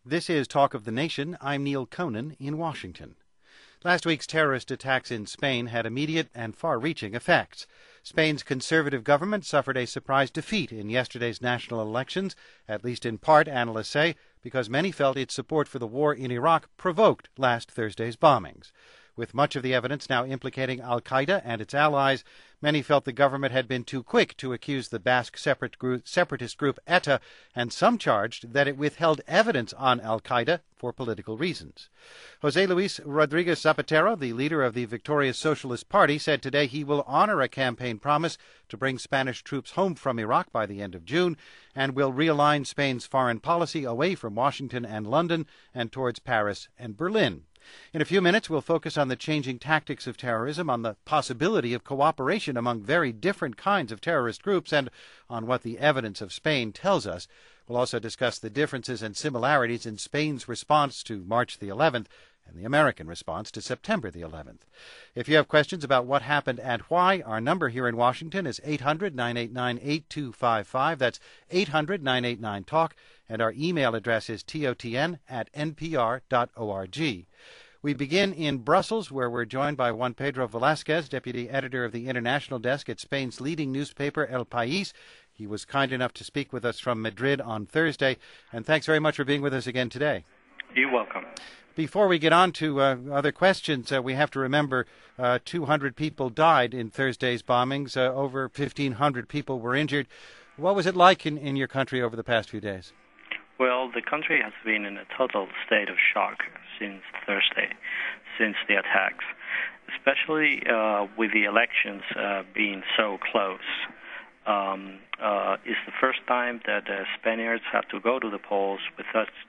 This is Talk of the Nation. I'm Neil Conan in Washington. Last week's terrorist attacks in Spain had immediate and far-reaching effects. Spain's conservative government suffered a surprise defeat in yesterday's national elections, at least in part, analysts say, because many felt its support for the war in Iraq provoked last Thursday's bombings. With much of the evidence now implicating al-Qaeda and its allies, many felt the government had been too quick to accuse the Basque separatist group ETA, and some charged that it withheld evidence on al-Qaeda for political reasons. José Luis Rodríguez Zapatero, the leader of the Victorious Socialist Party, said today he will honor a campaign promise to bring Spanish troops home from Iraq by the end of June and will realign Spain's foreign policy away from Washington and London and towards Paris and Berlin. In a few minutes, we'll focus on the changing tactics of terrorism, on the possibility of cooperation among very different kinds of terrorist groups, and on what the evidence of Spain tells us. We'll also discuss the differences and similarities in Spain's response to March the 11th and the American response to September the 11th. If you have questions about what happened and why, our number here in Washington is 800-989-8255. That's 800-989-TALK. And our email address is totn@npr.org. We begin in Brussels, where we're joined by Juan Pedro Velázquez, deputy editor of the international desk at Spain's leading newspaper, El País. He was kind enough to speak with us from Madrid on Thursday. And thanks very much for being with us again today. You're welcome. Before we get on to other questions, we have to remember 200 people died in Thursday's bombings. Over 1,500 people were injured. What was it like in your country over the past few days? Well, the country has been in a total state of shock since Thursday, since the attacks, especially with the elections being so close. It's the first time that Spaniards have to go to the polls with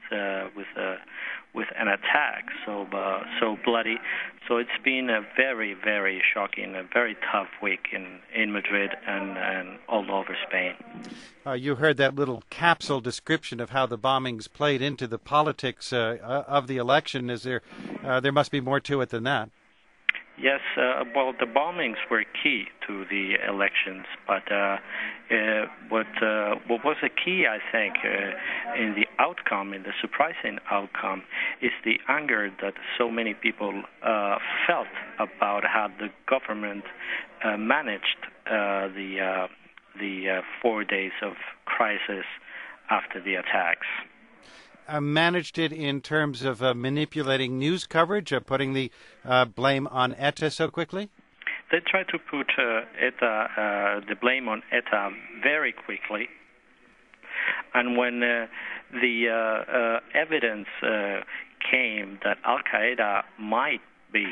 an attack so bloody. So it's been a very, very shocking, a very tough week in Madrid and all over Spain. You heard that little capsule description of how the bombings played into the politics of the election. Is there must be more to it than that? Yes, well, the bombings were key to the elections, but what was the key, I think, in the outcome, in the surprising outcome, is the anger that so many people felt about how the government managed the 4 days of crisis after the attacks. Managed it in terms of manipulating news coverage, putting the blame on ETA so quickly? They tried to put the blame on ETA very quickly. And when the evidence came that al-Qaeda might be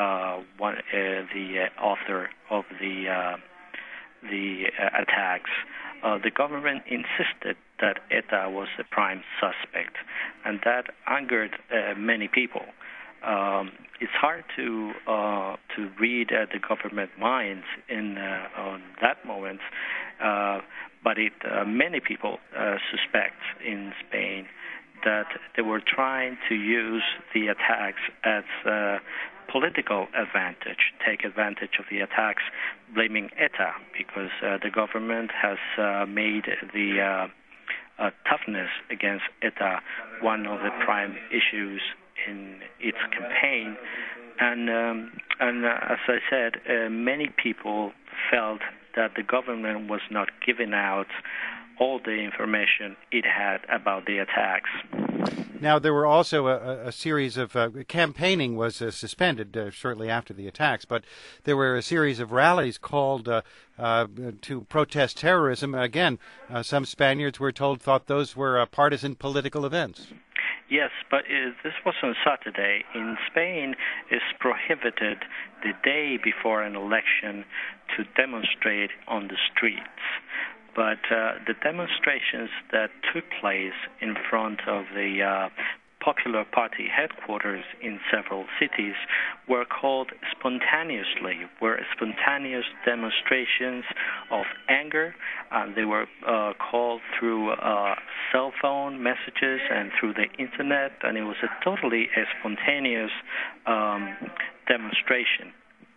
the author of the attacks, the government insisted that ETA was the prime suspect, and that angered many people. It's hard to read the government minds on that moment, but many people suspect in Spain that they were trying to use the attacks as political advantage, take advantage of the attacks, blaming ETA, because the government has made the toughness against ETA one of the prime issues in its campaign. And as I said, many people felt that the government was not giving out all the information it had about the attacks. Now, there were also a series of campaigning was suspended shortly after the attacks, but there were a series of rallies called to protest terrorism. Again, some Spaniards were told thought those were partisan political events. Yes, but this was on Saturday. In Spain, it's prohibited the day before an election to demonstrate on the streets. But the demonstrations that took place in front of the Popular Party headquarters in several cities were called spontaneously, were spontaneous demonstrations of anger. They were called through cell phone messages and through the internet, and it was a totally spontaneous demonstration.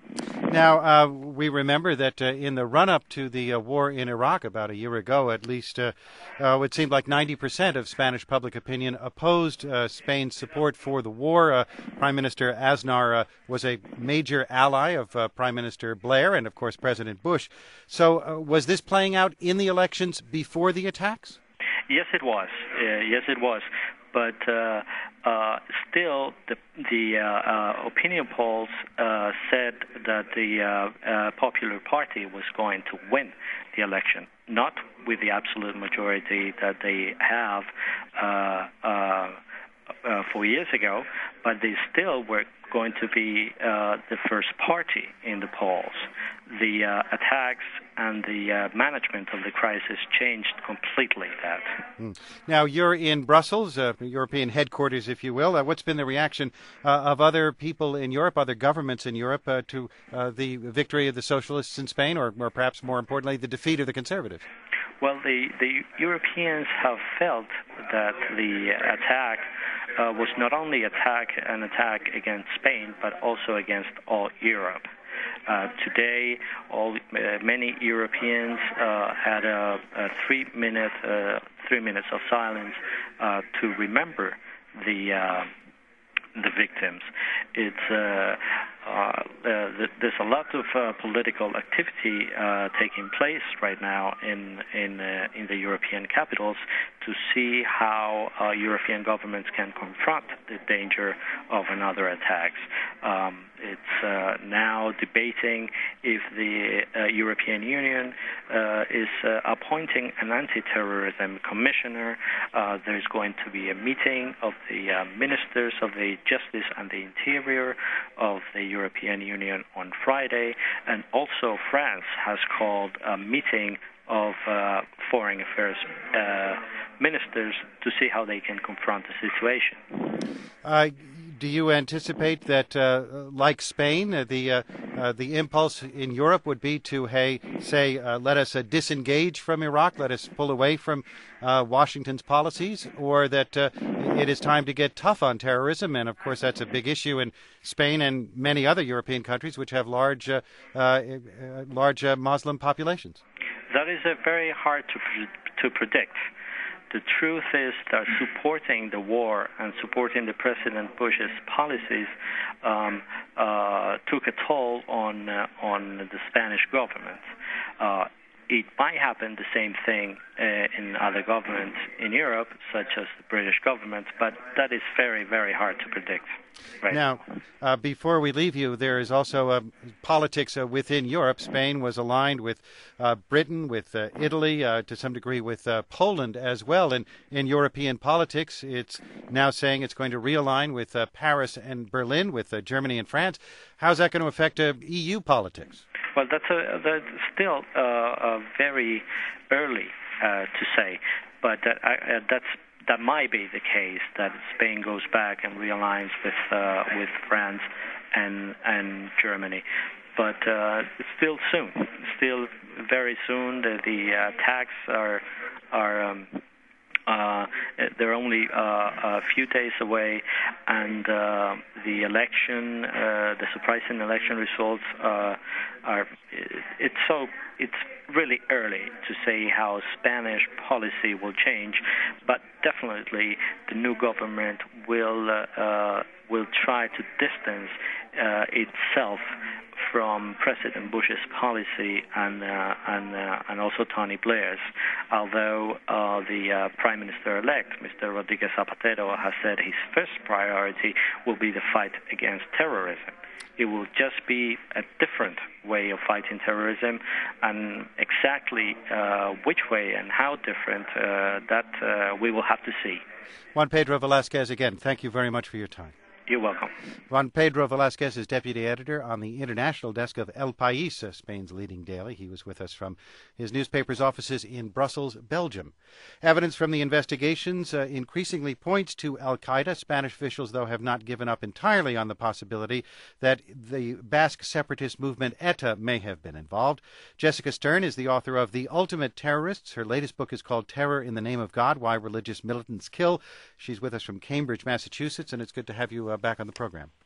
Now, we remember that in the run-up to the war in Iraq about a year ago, at least, it seemed like 90% of Spanish public opinion opposed Spain's support for the war. Prime Minister Aznar was a major ally of Prime Minister Blair and, of course, President Bush. So was this playing out in the elections before the attacks? Yes, it was. Yes, it was. But still, the opinion polls said that the Popular Party was going to win the election, not with the absolute majority that they have 4 years ago, but they still were going to be the first party in the polls. The attacks and the management of the crisis changed completely that. Now, you're in Brussels, European headquarters, if you will. What's been the reaction of other people in Europe, other governments in Europe, to the victory of the socialists in Spain, or perhaps more importantly, the defeat of the conservatives? Well, the Europeans have felt that the attack was not only an attack against Spain, but also against all Europe. Today, many Europeans had a 3 minutes of silence to remember the victims. There's a lot of political activity taking place right now in the European capitals to see how European governments can confront the danger of another attacks. It's now debating if the European Union is appointing an anti-terrorism commissioner. There's going to be a meeting of the ministers of the Justice and the Interior of the European Union on Friday, and also France has called a meeting of foreign affairs ministers to see how they can confront the situation. Do you anticipate that, like Spain, the impulse in Europe would be to, let us disengage from Iraq, let us pull away from Washington's policies, or that it is time to get tough on terrorism? And, of course, that's a big issue in Spain and many other European countries which have large Muslim populations. That is very hard to predict. The truth is that supporting the war and supporting the President Bush's policies took a toll on the Spanish government. It might happen the same thing in other governments in Europe, such as the British government, but that is very, very hard to predict. Right. Now, before we leave you, there is also politics within Europe. Spain was aligned with Britain, with Italy, to some degree with Poland as well. And in European politics, it's now saying it's going to realign with Paris and Berlin, with Germany and France. How's that going to affect EU politics? Well, that's still very early to say, but that might be the case, that Spain goes back and realigns with France and Germany. But it's still soon. Still very soon. The attacks are they're only a few days away, and the election, the surprising election results it's really early to say how Spanish policy will change, but definitely the new government will try to distance itself from President Bush's policy and also Tony Blair's. Although the Prime Minister-elect, Mr. Rodríguez Zapatero, has said his first priority will be the fight against terrorism. It will just be a different way of fighting terrorism, and exactly which way and how different, that we will have to see. Juan Pedro Velázquez, again, thank you very much for your time. You're welcome. Juan Pedro Velázquez is deputy editor on the international desk of El País, Spain's leading daily. He was with us from his newspaper's offices in Brussels, Belgium. Evidence from the investigations increasingly points to al-Qaeda. Spanish officials, though, have not given up entirely on the possibility that the Basque separatist movement ETA may have been involved. Jessica Stern is the author of The Ultimate Terrorists. Her latest book is called Terror in the Name of God, Why Religious Militants Kill. She's with us from Cambridge, Massachusetts, and it's good to have you back on the program.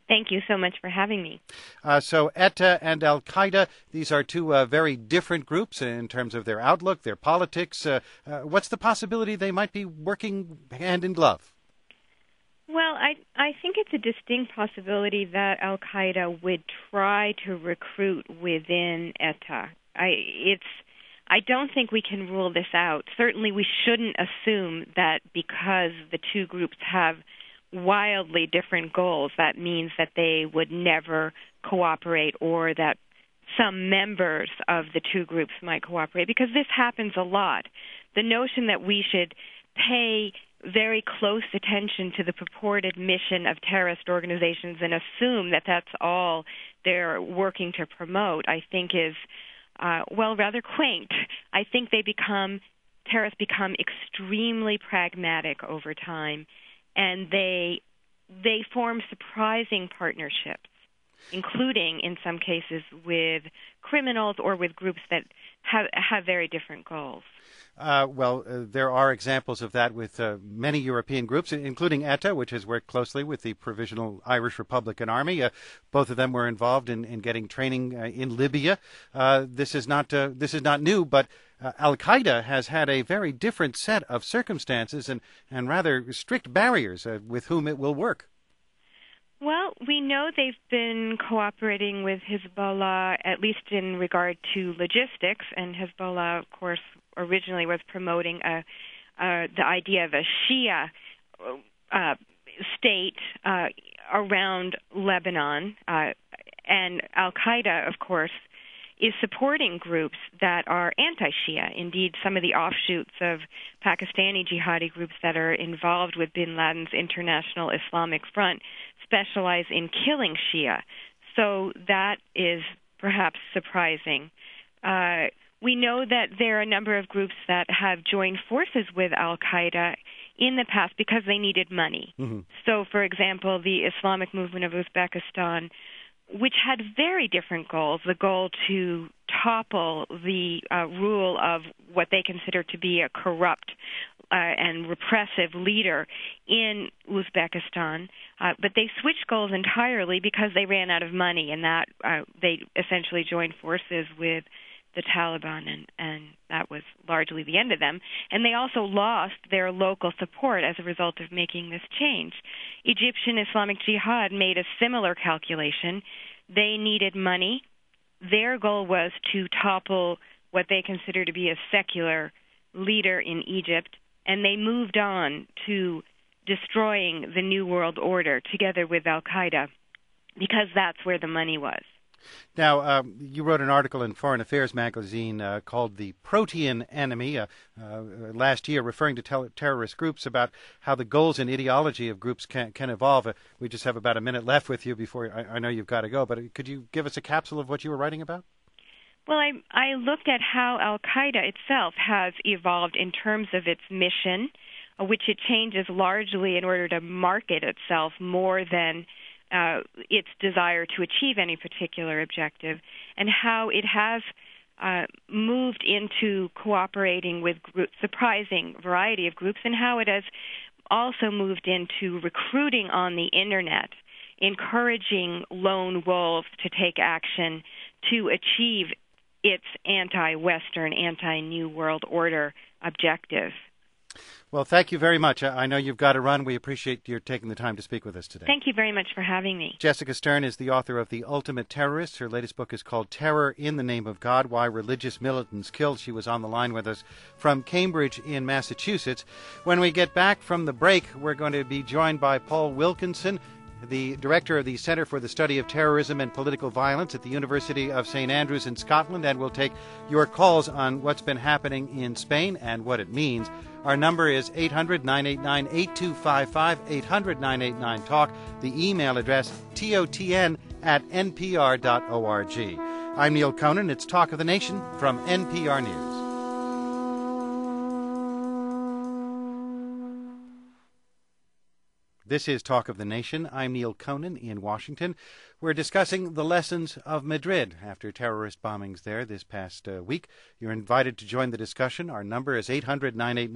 Thank you so much for having me. So ETA and Al-Qaeda, these are two very different groups in terms of their outlook, their politics. What's the possibility they might be working hand in glove? Well, I think it's a distinct possibility that Al-Qaeda would try to recruit within ETA. I don't think we can rule this out. Certainly we shouldn't assume that because the two groups have wildly different goals, that means that they would never cooperate or that some members of the two groups might cooperate, because this happens a lot. The notion that we should pay very close attention to the purported mission of terrorist organizations and assume that that's all they're working to promote, I think is, rather quaint. I think terrorists become extremely pragmatic over time, and they form surprising partnerships, including, in some cases, with criminals or with groups that have very different goals. There are examples of that with many European groups, including ETA, which has worked closely with the Provisional Irish Republican Army. Both of them were involved in getting training in Libya. This is not new, but Al-Qaeda has had a very different set of circumstances and rather strict barriers with whom it will work. Well, we know they've been cooperating with Hezbollah, at least in regard to logistics, and Hezbollah, of course, originally was promoting the idea of a Shia state around Lebanon, and Al-Qaeda, of course, is supporting groups that are anti-Shia. Indeed, some of the offshoots of Pakistani jihadi groups that are involved with bin Laden's International Islamic Front specialize in killing Shia. So that is perhaps surprising. We know that there are a number of groups that have joined forces with Al-Qaeda in the past because they needed money. Mm-hmm. So, for example, the Islamic Movement of Uzbekistan, which had very different goals, the goal to topple the rule of what they consider to be a corrupt and repressive leader in Uzbekistan, but they switched goals entirely because they ran out of money, and that they essentially joined forces with the Taliban, and that was largely the end of them. And they also lost their local support as a result of making this change. Egyptian Islamic Jihad made a similar calculation. They needed money. Their goal was to topple what they consider to be a secular leader in Egypt, and they moved on to destroying the New World Order together with Al-Qaeda because that's where the money was. Now, you wrote an article in Foreign Affairs magazine called The Protean Enemy last year, referring to terrorist groups, about how the goals and ideology of groups can evolve. We just have about a minute left with you before I know you've got to go, but could you give us a capsule of what you were writing about? Well, I looked at how Al-Qaeda itself has evolved in terms of its mission, which it changes largely in order to market itself more than its desire to achieve any particular objective, and how it has moved into cooperating with surprising variety of groups, and how it has also moved into recruiting on the Internet, encouraging lone wolves to take action to achieve its anti-Western, anti-New World Order objective. Well, thank you very much. I know you've got to run. We appreciate your taking the time to speak with us today. Thank you very much for having me. Jessica Stern is the author of The Ultimate Terrorist. Her latest book is called Terror in the Name of God, Why Religious Militants Killed. She was on the line with us from Cambridge in Massachusetts. When we get back from the break, we're going to be joined by Paul Wilkinson, the director of the Centre for the Study of Terrorism and Political Violence at the University of St. Andrews in Scotland, and we'll take your calls on what's been happening in Spain and what it means. Our number is 800-989-8255, 800-989-TALK. The email address, totn@npr.org. I'm Neil Conan. It's Talk of the Nation from NPR News. This is Talk of the Nation. I'm Neil Conan in Washington. We're discussing the lessons of Madrid after terrorist bombings there this past week. You're invited to join the discussion. Our number is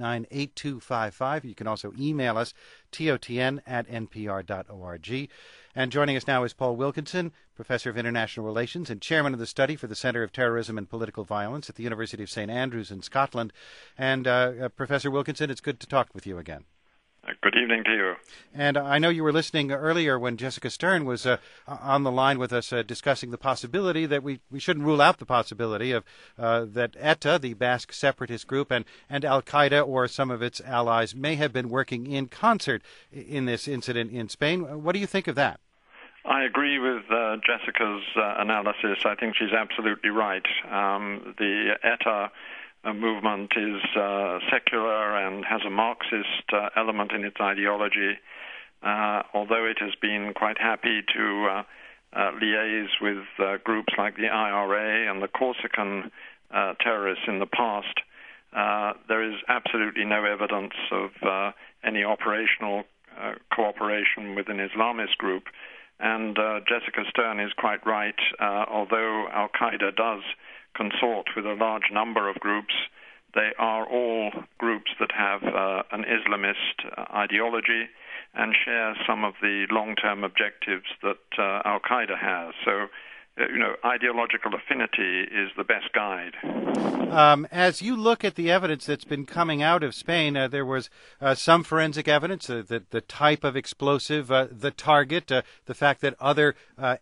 800-989-8255. You can also email us, totn@npr.org. And joining us now is Paul Wilkinson, Professor of International Relations and Chairman of the Study for the Centre of Terrorism and Political Violence at the University of St. Andrews in Scotland. And Professor Wilkinson, it's good to talk with you again. Good evening to you. And I know you were listening earlier when Jessica Stern was on the line with us discussing the possibility that we shouldn't rule out the possibility of that ETA, the Basque separatist group, and Al-Qaeda or some of its allies may have been working in concert in this incident in Spain. What do you think of that? I agree with Jessica's analysis. I think she's absolutely right. The ETA movement is secular and has a Marxist element in its ideology, although it has been quite happy to liaise with groups like the IRA and the Corsican terrorists in the past. There is absolutely no evidence of any operational cooperation with an Islamist group. And Jessica Stern is quite right. Although Al-Qaeda does consort with a large number of groups, they are all groups that have an Islamist ideology and share some of the long-term objectives that Al-Qaeda has. So, ideological affinity is the best guide. As you look at the evidence that's been coming out of Spain, there was some forensic evidence, the type of explosive, the target, the fact that other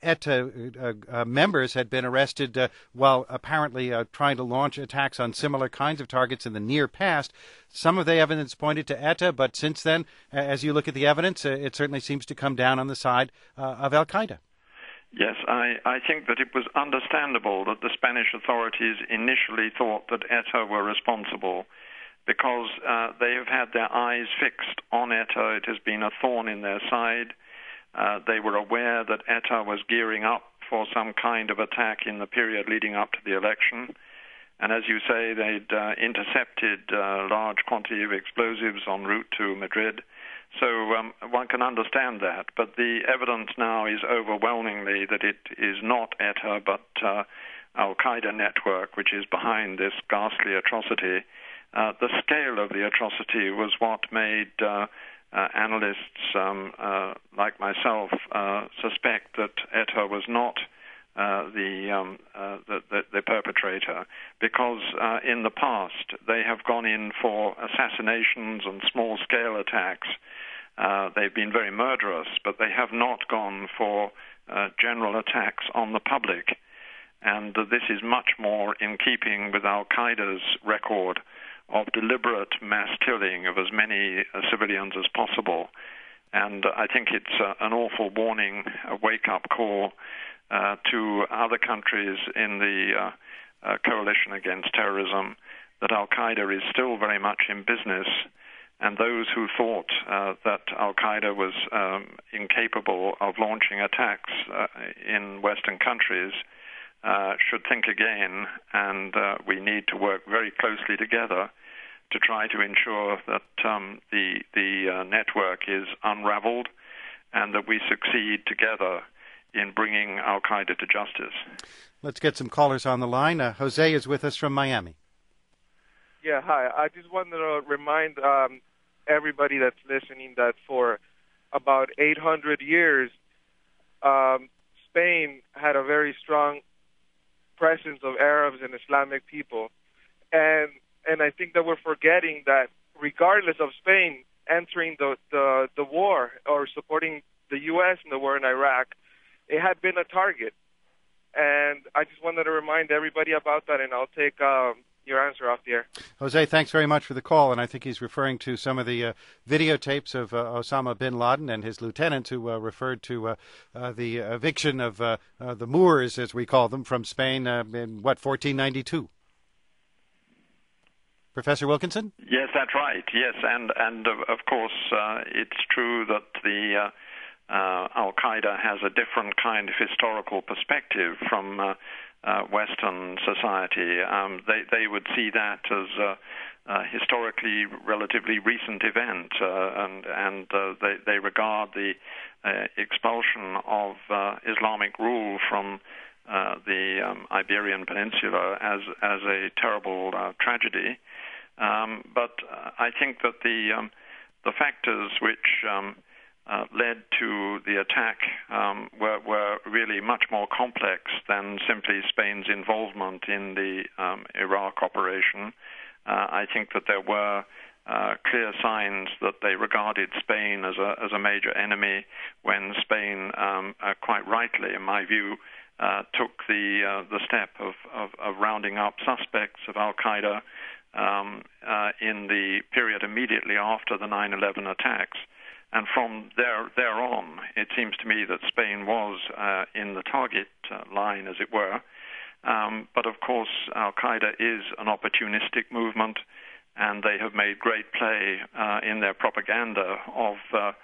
ETA members had been arrested while apparently trying to launch attacks on similar kinds of targets in the near past. Some of the evidence pointed to ETA, but since then, as you look at the evidence, it certainly seems to come down on the side of Al-Qaeda. Yes, I think that it was understandable that the Spanish authorities initially thought that ETA were responsible because they have had their eyes fixed on ETA. It has been a thorn in their side. They were aware that ETA was gearing up for some kind of attack in the period leading up to the election. And as you say, they'd intercepted a large quantity of explosives en route to Madrid. So one can understand that, but the evidence now is overwhelmingly that it is not ETA but Al-Qaeda network which is behind this ghastly atrocity. The scale of the atrocity was what made analysts like myself suspect that ETA was not the perpetrator, because in the past they have gone in for assassinations and small-scale attacks. They've been very murderous, but they have not gone for general attacks on the public. And this is much more in keeping with Al-Qaeda's record of deliberate mass killing of as many civilians as possible. And I think it's an awful warning, a wake-up call to other countries in the coalition against terrorism that Al-Qaeda is still very much in business. And those who thought that Al-Qaeda was incapable of launching attacks in Western countries should think again, and we need to work very closely together to try to ensure that the network is unraveled and that we succeed together in bringing Al-Qaeda to justice. Let's get some callers on the line. Jose is with us from Miami. Yeah, hi. I just wanted to remind everybody that's listening that for about 800 years, Spain had a very strong presence of Arabs and Islamic people. And I think that we're forgetting that regardless of Spain entering the war or supporting the U.S. in the war in Iraq, it had been a target. And I just wanted to remind everybody about that, and I'll take your answer off the air. Jose, thanks very much for the call, and I think he's referring to some of the videotapes of Osama bin Laden and his lieutenants who referred to the eviction of the Moors, as we call them, from Spain in, 1492? Professor Wilkinson? Yes, that's right. Yes, and of course it's true that the Al-Qaeda has a different kind of historical perspective from Western society. They would see that as a historically relatively recent event, and they regard the expulsion of Islamic rule from the Iberian Peninsula as a terrible tragedy. But I think that the factors which led to the attack were really much more complex than simply Spain's involvement in the Iraq operation. I think that there were clear signs that they regarded Spain as a major enemy when Spain, quite rightly, in my view, took the step of rounding up suspects of Al-Qaeda in the period immediately after the 9/11 attacks. And from there on, it seems to me that Spain was in the target line, as it were. But of course, Al-Qaeda is an opportunistic movement, and they have made great play in their propaganda of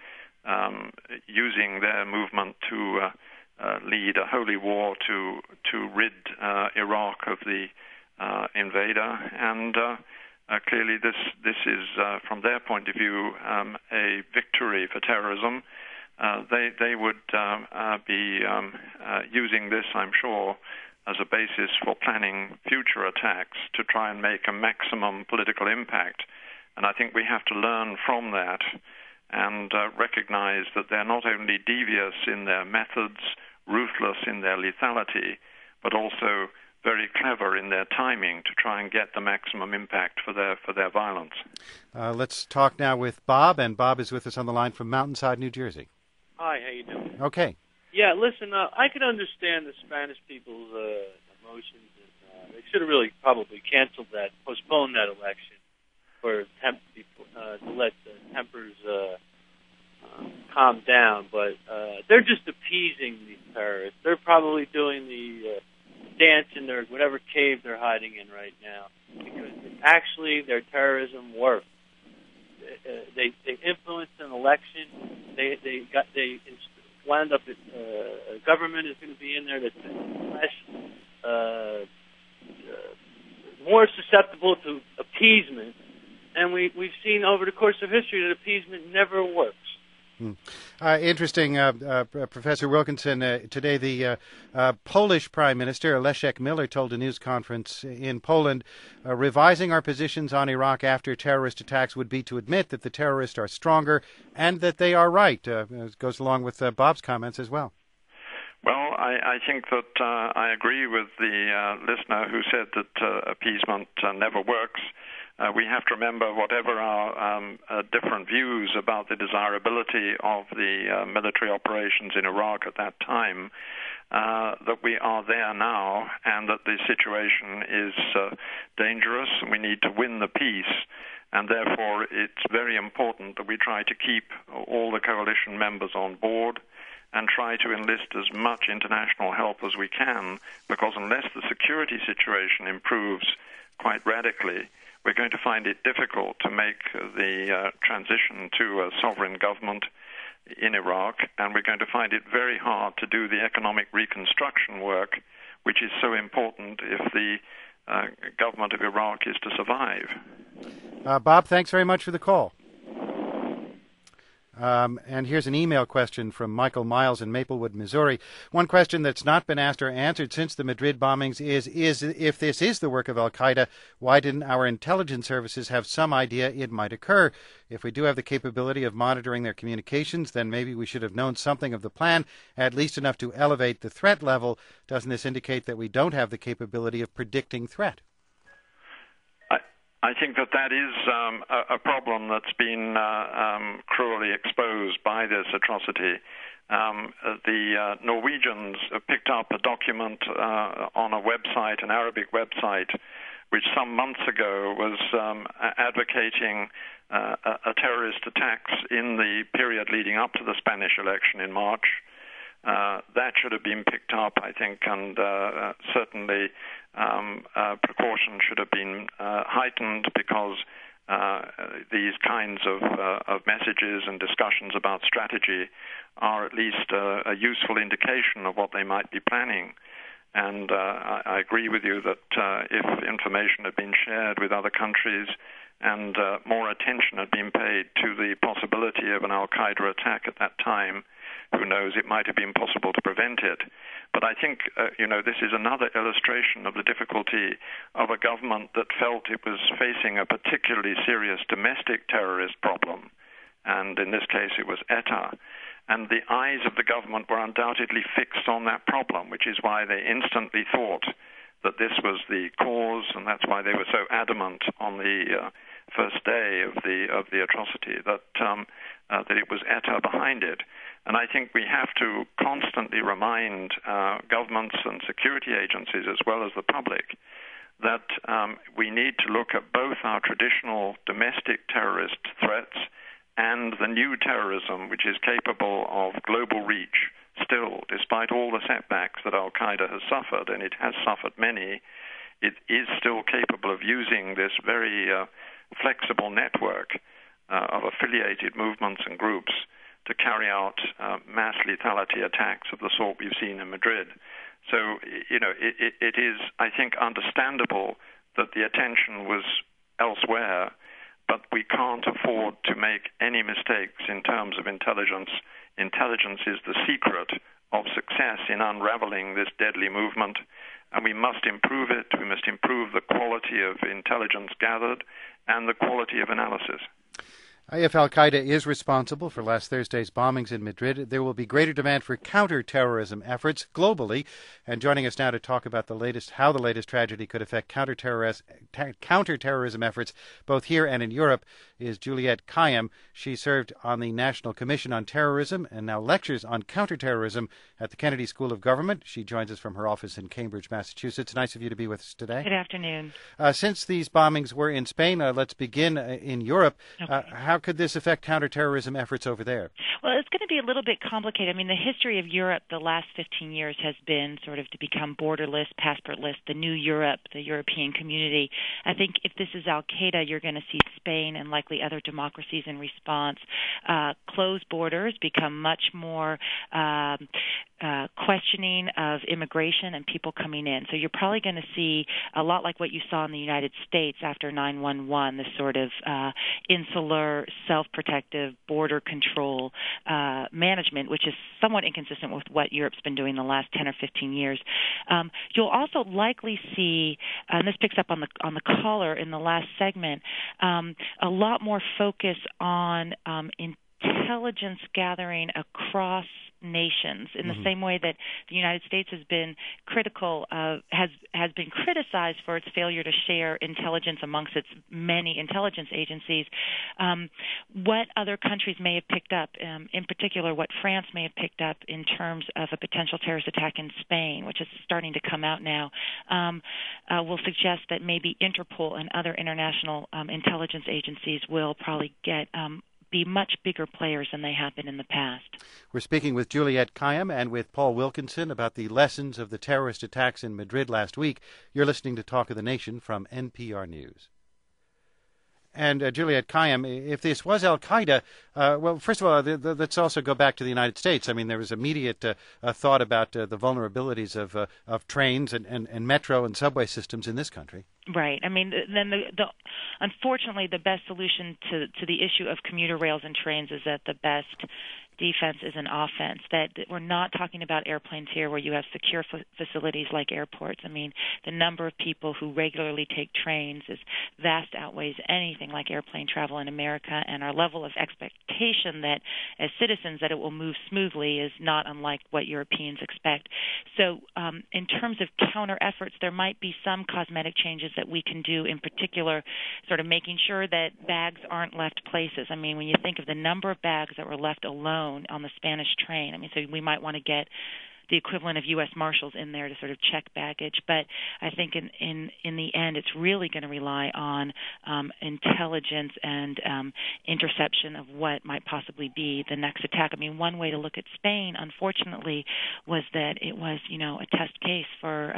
using their movement to lead a holy war to rid Iraq of the invader. And clearly, this is, from their point of view, a victory for terrorism. They would be using this, I'm sure, as a basis for planning future attacks to try and make a maximum political impact. And I think we have to learn from that and recognize that they're not only devious in their methods, ruthless in their lethality, but also very clever in their timing to try and get the maximum impact for their violence. Let's talk now with Bob, and Bob is with us on the line from Mountainside, New Jersey. Hi, how you doing? Okay. Yeah, listen, I could understand the Spanish people's emotions. And, they should have really probably canceled that, postponed that election for to let the tempers calm down. But they're just appeasing these terrorists. They're probably doing the dance in their whatever cave they're hiding in right now, because actually their terrorism worked. They influenced an election. They wound up a government is going to be in there that's less more susceptible to appeasement, and we've seen over the course of history that appeasement never works. Interesting, Professor Wilkinson. Today, the Polish Prime Minister, Leszek Miller, told a news conference in Poland, revising our positions on Iraq after terrorist attacks would be to admit that the terrorists are stronger and that they are right. It goes along with Bob's comments as well. Well, I think that I agree with the listener who said that appeasement never works. We have to remember, whatever our different views about the desirability of the military operations in Iraq at that time, that we are there now and that the situation is dangerous and we need to win the peace. And therefore, it's very important that we try to keep all the coalition members on board and try to enlist as much international help as we can, because unless the security situation improves quite radically, we're going to find it difficult to make the transition to a sovereign government in Iraq, and we're going to find it very hard to do the economic reconstruction work, which is so important if the government of Iraq is to survive. Bob, thanks very much for the call. And here's an email question from Michael Miles in Maplewood, Missouri. One question that's not been asked or answered since the Madrid bombings is if this is the work of Al-Qaeda, why didn't our intelligence services have some idea it might occur? If we do have the capability of monitoring their communications, then maybe we should have known something of the plan, at least enough to elevate the threat level. Doesn't this indicate that we don't have the capability of predicting threat? I think that is a problem that's been cruelly exposed by this atrocity. The Norwegians picked up a document on a website, an Arabic website, which some months ago was advocating a terrorist attacks in the period leading up to the Spanish election in March. That should have been picked up, I think, and certainly precaution should have been heightened, because these kinds of messages and discussions about strategy are at least a useful indication of what they might be planning. And I agree with you that if information had been shared with other countries and more attention had been paid to the possibility of an Al-Qaeda attack at that time, who knows, it might have been possible to prevent it. But I think, this is another illustration of the difficulty of a government that felt it was facing a particularly serious domestic terrorist problem. and in this case it was ETA. And the eyes of the government were undoubtedly fixed on that problem, which is why they instantly thought that this was the cause, and that's why they were so adamant on the first day of the atrocity that it was ETA behind it. And I think we have to constantly remind governments and security agencies, as well as the public, that we need to look at both our traditional domestic terrorist threats and the new terrorism, which is capable of global reach still, despite all the setbacks that Al-Qaeda has suffered, and it has suffered many. It is still capable of using this very flexible network of affiliated movements and groups to carry out mass lethality attacks of the sort we've seen in Madrid. So, it is, I think, understandable that the attention was elsewhere, but we can't afford to make any mistakes in terms of intelligence. Intelligence is the secret of success in unraveling this deadly movement, and we must improve it. We must improve the quality of intelligence gathered and the quality of analysis. If Al-Qaeda is responsible for last Thursday's bombings in Madrid, there will be greater demand for counterterrorism efforts globally. And joining us now to talk about how the latest tragedy could affect counterterrorism efforts both here and in Europe is Juliette Kayyem. She served on the National Commission on Terrorism and now lectures on counterterrorism at the Kennedy School of Government. She joins us from her office in Cambridge, Massachusetts. Nice of you to be with us today. Good afternoon. Since these bombings were in Spain, let's begin in Europe. Okay. How could this affect counterterrorism efforts over there? Well, it's going to be a little bit complicated. I mean, the history of Europe the last 15 years has been sort of to become borderless, passportless, the new Europe, the European community. I think if this is Al-Qaeda, you're going to see Spain and likely other democracies in response close borders, become much more questioning of immigration and people coming in. So you're probably going to see a lot like what you saw in the United States after 9/11, this sort of insular, self-protective border control management, which is somewhat inconsistent with what Europe's been doing the last 10 or 15 years. You'll also likely see, and this picks up on the caller in the last segment, a lot more focus on intelligence gathering across nations in the same way that the United States has been has been criticized for its failure to share intelligence amongst its many intelligence agencies. What other countries may have picked up, in particular what France may have picked up in terms of a potential terrorist attack in Spain, which is starting to come out now, will suggest that maybe Interpol and other international intelligence agencies will probably be much bigger players than they have been in the past. We're speaking with Juliette Kayyem and with Paul Wilkinson about the lessons of the terrorist attacks in Madrid last week. You're listening to Talk of the Nation from NPR News. And Juliette Kayyem, if this was Al-Qaeda, well, first of all, let's also go back to the United States. I mean, there was immediate thought about the vulnerabilities of trains and metro and subway systems in this country. Right. I mean, then unfortunately, the best solution to the issue of commuter rails and trains is that the best defense is an offense, that we're not talking about airplanes here where you have secure facilities like airports. I mean, the number of people who regularly take trains is vast outweighs anything like airplane travel in America, and our level of expectation that as citizens that it will move smoothly is not unlike what Europeans expect. So in terms of counter efforts, there might be some cosmetic changes that we can do, in particular sort of making sure that bags aren't left places. I mean, when you think of the number of bags that were left alone on the Spanish train, I mean, so we might want to get the equivalent of U.S. Marshals in there to sort of check baggage. But I think in the end, it's really going to rely on intelligence and interception of what might possibly be the next attack. I mean, one way to look at Spain, unfortunately, was that it was, a test case for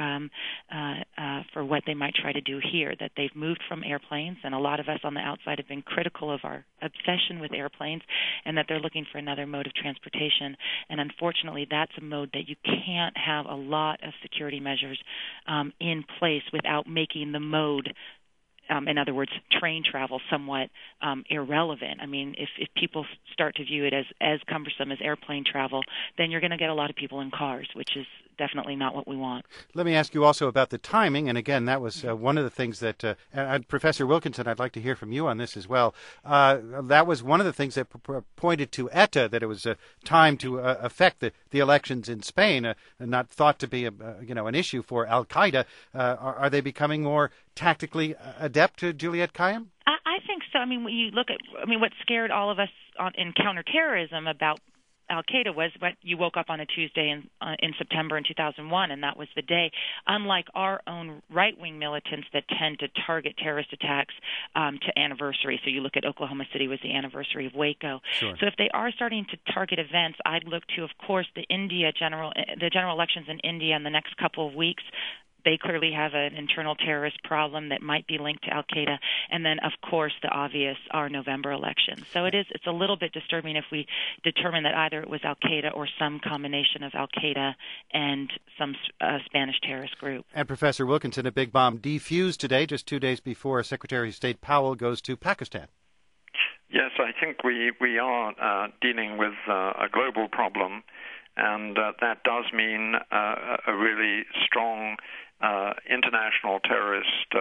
what they might try to do here, that they've moved from airplanes, and a lot of us on the outside have been critical of our obsession with airplanes, and that they're looking for another mode of transportation. And unfortunately, that's a mode that you can't have a lot of security measures in place without making the mode, in other words, train travel, somewhat irrelevant. I mean, if people start to view it as cumbersome as airplane travel, then you're going to get a lot of people in cars, which is definitely not what we want. Let me ask you also about the timing, and again, that was one of the things that, Professor Wilkinson, I'd like to hear from you on this as well. That was one of the things that pointed to ETA, that it was time to affect the elections in Spain, not thought to be an issue for Al-Qaeda. Are they becoming more tactically adept, Juliette Kayyem? I think so. I mean, when you look at, what scared all of us in counterterrorism about Al-Qaeda was when you woke up on a Tuesday in September in 2001, and that was the day. Unlike our own right-wing militants that tend to target terrorist attacks to anniversary, so you look at Oklahoma City was the anniversary of Waco. Sure. So if they are starting to target events, I'd look to, of course, the general elections in India in the next couple of weeks. They clearly have an internal terrorist problem that might be linked to Al-Qaeda. And then, of course, the obvious are November elections. So it's a little bit disturbing if we determine that either it was Al-Qaeda or some combination of Al-Qaeda and some Spanish terrorist group. And Professor Wilkinson, a big bomb defused today, just 2 days before Secretary of State Powell goes to Pakistan. Yes, I think we are dealing with a global problem, and that does mean a really strong international terrorist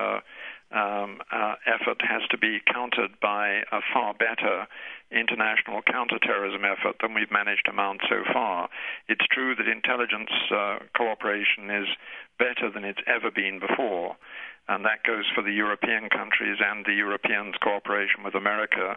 effort has to be countered by a far better international counterterrorism effort than we've managed to mount so far. It's true that intelligence cooperation is better than it's ever been before, and that goes for the European countries and the Europeans' cooperation with America.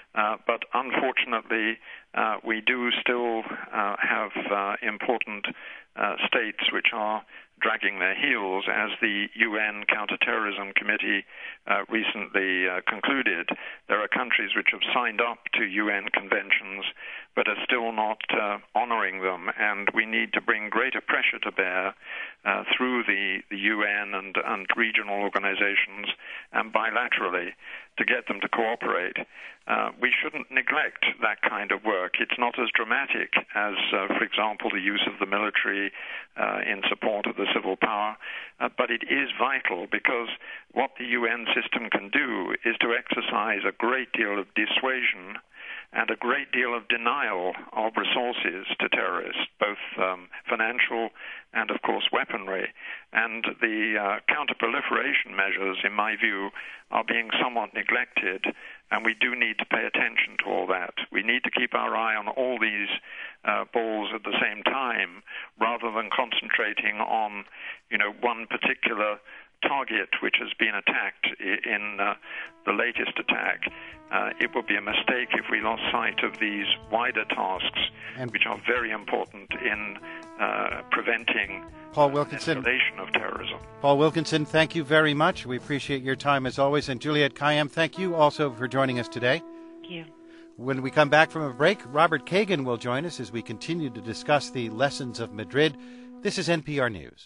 But unfortunately, we do still have important states which are dragging their heels, as the UN Counterterrorism Committee recently concluded. There are countries which have signed up to UN conventions but are still not honoring them, and we need to bring greater pressure to bear through the UN and regional organizations and bilaterally to get them to cooperate. We shouldn't neglect that kind of work. It's not as dramatic as, for example, the use of the military in support of the civil power, but it is vital, because what the UN system can do is to exercise a great deal of dissuasion and a great deal of denial of resources to terrorists, both financial and, of course, weaponry. And the counter-proliferation measures, in my view, are being somewhat neglected, and we do need to pay attention to all that. We need to keep our eye on all these balls at the same time, rather than concentrating on, one particular target which has been attacked in the latest attack. It would be a mistake if we lost sight of these wider tasks, which are very important in preventing escalation of terrorism. Paul Wilkinson, thank you very much. We appreciate your time as always. And Juliette Kayyem, thank you also for joining us today. Thank you. When we come back from a break, Robert Kagan will join us as we continue to discuss the lessons of Madrid. This is NPR News.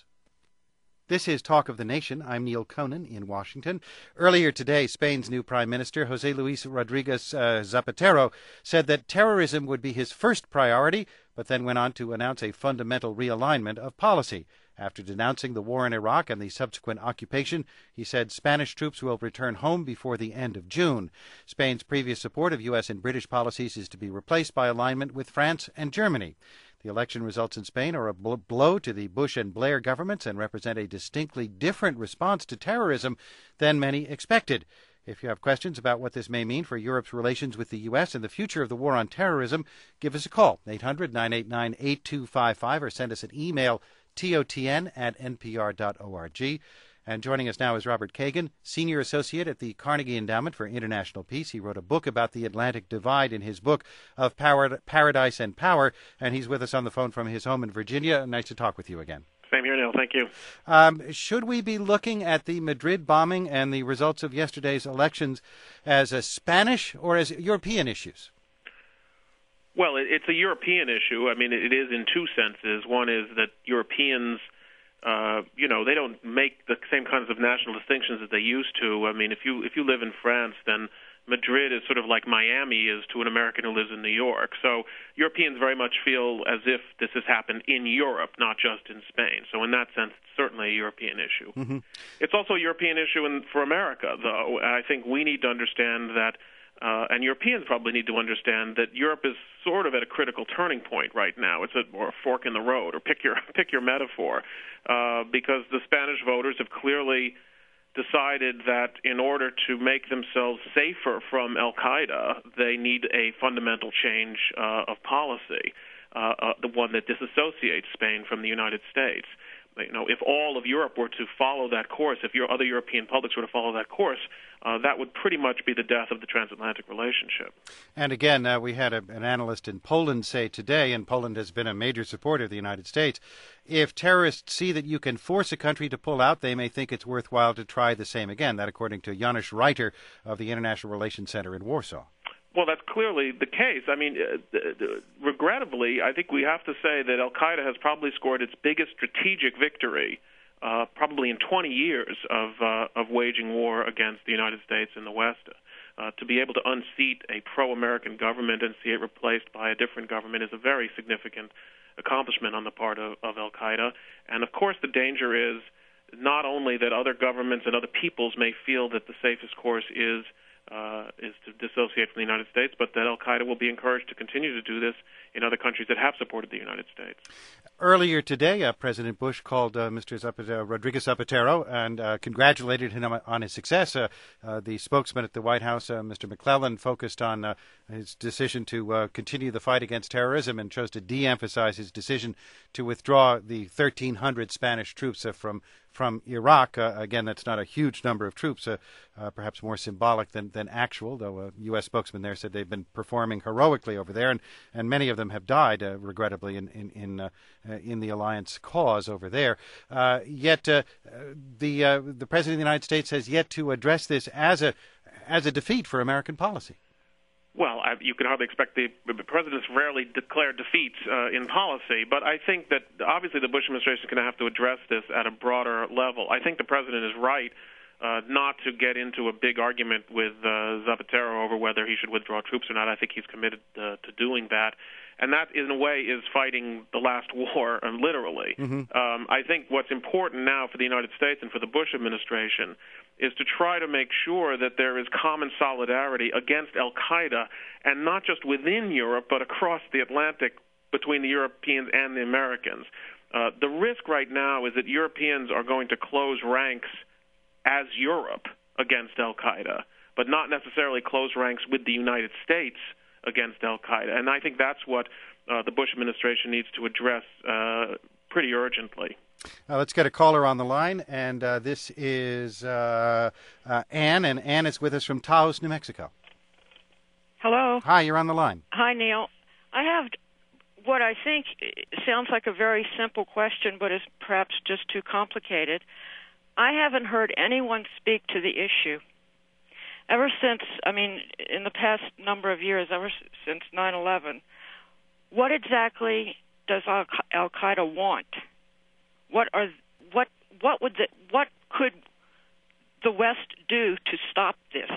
This is Talk of the Nation. I'm Neil Conan in Washington. Earlier today, Spain's new Prime Minister, José Luis Rodríguez Zapatero, said that terrorism would be his first priority, but then went on to announce a fundamental realignment of policy. After denouncing the war in Iraq and the subsequent occupation, he said Spanish troops will return home before the end of June. Spain's previous support of U.S. and British policies is to be replaced by alignment with France and Germany. The election results in Spain are a blow to the Bush and Blair governments and represent a distinctly different response to terrorism than many expected. If you have questions about what this may mean for Europe's relations with the U.S. and the future of the war on terrorism, give us a call, 800-989-8255, or send us an email, totn@npr.org. And joining us now is Robert Kagan, Senior Associate at the Carnegie Endowment for International Peace. He wrote a book about the Atlantic Divide in his book of Paradise and Power, and he's with us on the phone from his home in Virginia. Nice to talk with you again. Same here, Neil. Thank you. Should we be looking at the Madrid bombing and the results of yesterday's elections as a Spanish or as European issues? Well, it's a European issue. I mean, it is in two senses. One is that Europeans, they don't make the same kinds of national distinctions that they used to. I mean, if you live in France, then Madrid is sort of like Miami is to an American who lives in New York. So Europeans very much feel as if this has happened in Europe, not just in Spain. So in that sense, it's certainly a European issue. Mm-hmm. It's also a European issue for America, though. I think we need to understand that And Europeans probably need to understand that Europe is sort of at a critical turning point right now. It's or a fork in the road, or pick your metaphor, because the Spanish voters have clearly decided that in order to make themselves safer from al-Qaeda, they need a fundamental change of policy, the one that disassociates Spain from the United States. If all of Europe were to follow that course, if your other European publics were to follow that course, that would pretty much be the death of the transatlantic relationship. And again, we had an analyst in Poland say today, and Poland has been a major supporter of the United States, if terrorists see that you can force a country to pull out, they may think it's worthwhile to try the same again. That according to Janusz Reiter of the International Relations Center in Warsaw. Well, that's clearly the case. I mean, regrettably, I think we have to say that al-Qaeda has probably scored its biggest strategic victory probably in 20 years of waging war against the United States and the West. To be able to unseat a pro-American government and see it replaced by a different government is a very significant accomplishment on the part of al-Qaeda. And, of course, the danger is not only that other governments and other peoples may feel that the safest course is to dissociate from the United States, but that al-Qaeda will be encouraged to continue to do this in other countries that have supported the United States. Earlier today, President Bush called Mr. Rodriguez Zapatero and congratulated him on his success. The spokesman at the White House, Mr. McClellan, focused on his decision to continue the fight against terrorism and chose to de-emphasize his decision to withdraw the 1,300 Spanish troops from Iraq. Again, that's not a huge number of troops, perhaps more symbolic than actual, though a U.S. spokesman there said they've been performing heroically over there, and many of them have died, regrettably, in the alliance cause over there. Yet the President of the United States has yet to address this as a defeat for American policy. Well, you can hardly expect the president's rarely declared defeats in policy, but I think that obviously the Bush administration is going to have to address this at a broader level. I think the president is right not to get into a big argument with Zapatero over whether he should withdraw troops or not. I think he's committed to doing that. And that, in a way, is fighting the last war, literally. Mm-hmm. I think what's important now for the United States and for the Bush administration is to try to make sure that there is common solidarity against al-Qaeda, and not just within Europe, but across the Atlantic between the Europeans and the Americans. The risk right now is that Europeans are going to close ranks as Europe against al-Qaeda, but not necessarily close ranks with the United States against al-Qaeda. And I think that's what the Bush administration needs to address pretty urgently. Let's get a caller on the line, and this is Ann, and Ann is with us from Taos, New Mexico. Hello. Hi, you're on the line. Hi, Neil. I have what I think sounds like a very simple question, but is perhaps just too complicated. I haven't heard anyone speak to the issue. Ever since, in the past number of years, ever since 9/11, what exactly does al-Qaeda want? What could the West do to stop this?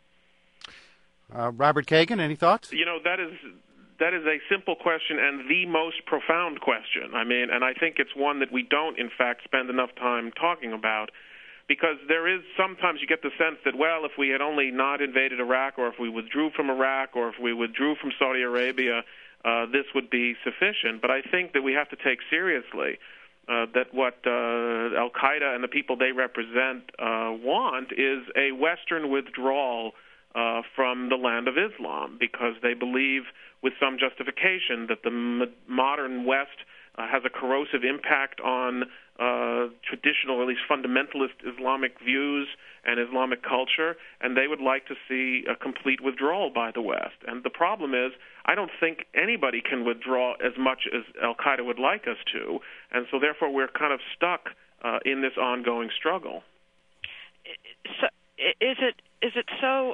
Robert Kagan, any thoughts? That is a simple question and the most profound question. And I think it's one that we don't, in fact, spend enough time talking about. Because there is sometimes you get the sense that, well, if we had only not invaded Iraq, or if we withdrew from Iraq, or if we withdrew from Saudi Arabia, this would be sufficient. But I think that we have to take seriously that what al-Qaeda and the people they represent want is a Western withdrawal from the land of Islam, because they believe with some justification that the modern West has a corrosive impact on traditional, or at least fundamentalist Islamic views and Islamic culture, and they would like to see a complete withdrawal by the West. And the problem is, I don't think anybody can withdraw as much as al-Qaeda would like us to, and so therefore we're kind of stuck in this ongoing struggle. So, is it so?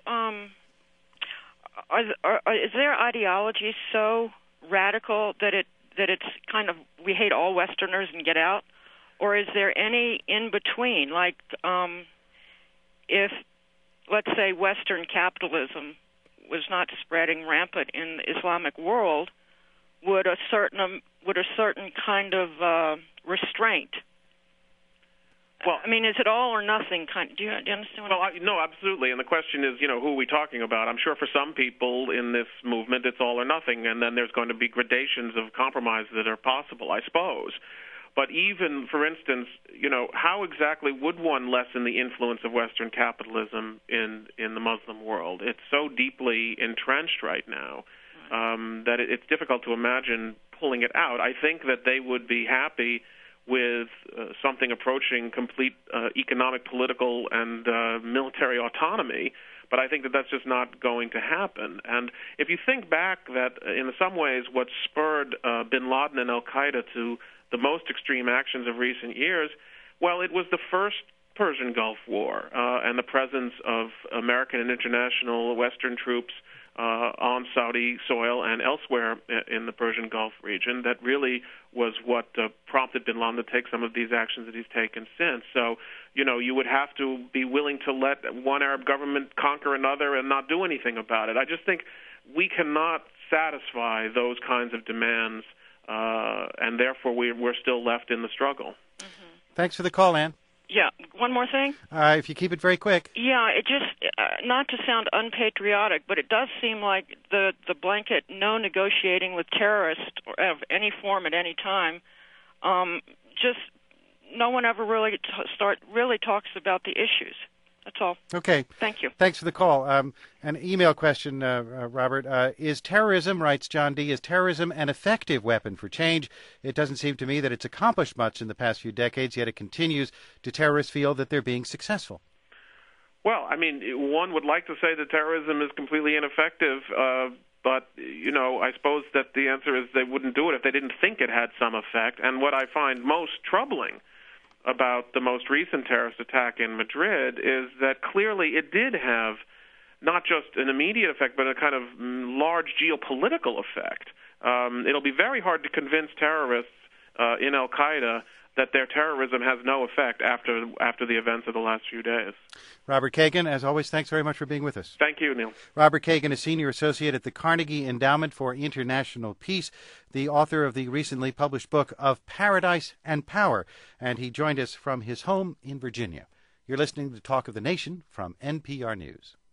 Is their ideology so radical that it's kind of, we hate all Westerners and get out? Or is there any in between? Like, if, let's say, Western capitalism was not spreading rampant in the Islamic world, would a certain kind of restraint Well, I mean, is it all or nothing? Do you understand what no, absolutely. And the question is, who are we talking about? I'm sure for some people in this movement, it's all or nothing, and then there's going to be gradations of compromise that are possible, I suppose. But even, for instance, how exactly would one lessen the influence of Western capitalism in the Muslim world? It's so deeply entrenched right now that it's difficult to imagine pulling it out. I think that they would be happy with something approaching complete economic, political, and military autonomy, but I think that that's just not going to happen. And if you think back that in some ways what spurred bin Laden and al-Qaeda to the most extreme actions of recent years, well, it was the first Persian Gulf War and the presence of American and international Western troops on Saudi soil and elsewhere in the Persian Gulf region that really was what prompted bin Laden to take some of these actions that he's taken since. So, you would have to be willing to let one Arab government conquer another and not do anything about it. I just think we cannot satisfy those kinds of demands, and therefore we're still left in the struggle. Mm-hmm. Thanks for the call, Ann. Yeah, one more thing. If you keep it very quick. Yeah, it just, not to sound unpatriotic, but it does seem like the blanket no negotiating with terrorists of any form at any time, just no one ever really talks about the issues. That's all. Okay. Thank you. Thanks for the call. An email question, Robert. Is terrorism, writes John D., is terrorism an effective weapon for change? It doesn't seem to me that it's accomplished much in the past few decades, yet it continues. Do terrorists feel that they're being successful? Well, I mean, one would like to say that terrorism is completely ineffective, but, I suppose that the answer is they wouldn't do it if they didn't think it had some effect. And what I find most troubling about the most recent terrorist attack in Madrid is that clearly it did have not just an immediate effect, but a kind of large geopolitical effect. It'll be very hard to convince terrorists in al-Qaeda that their terrorism has no effect after the events of the last few days. Robert Kagan, as always, thanks very much for being with us. Thank you, Neil. Robert Kagan is Senior Associate at the Carnegie Endowment for International Peace, the author of the recently published book Of Paradise and Power, and he joined us from his home in Virginia. You're listening to Talk of the Nation from NPR News.